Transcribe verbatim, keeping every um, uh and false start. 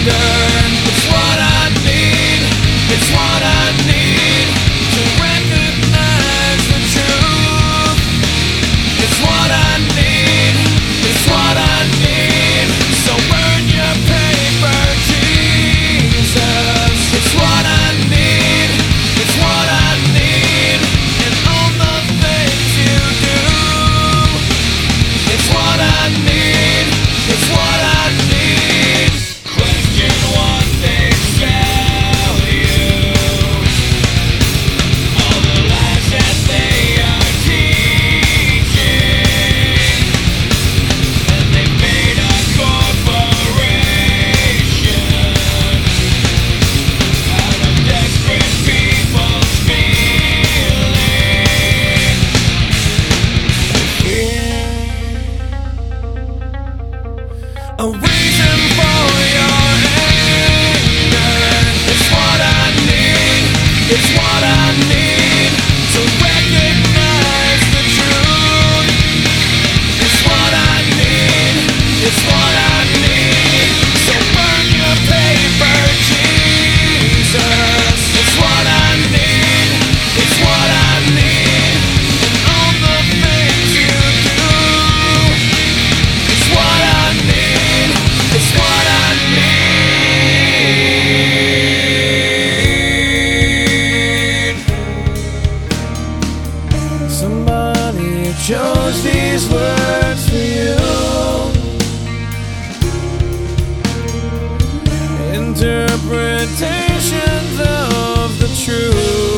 It's what I need, it's what I need to recognize the truth. It's what I need, it's what I need. So burn your paper, Jesus. It's what I need, it's what I need. And all the things you do. It's what I need, it's what I need. Question what they tell you, all the lies that they are teaching, and they made a corporation out of desperate people's feelings. A reason for your anger. It's what I need, it's what I need to recognize the truth. It's what I need, it's what I need. So burn your paper, Jesus. It's what I need, it's what I need. And all the things you do. It's what I need, it's what I need. Somebody chose these words for you. Interpretations of the truth.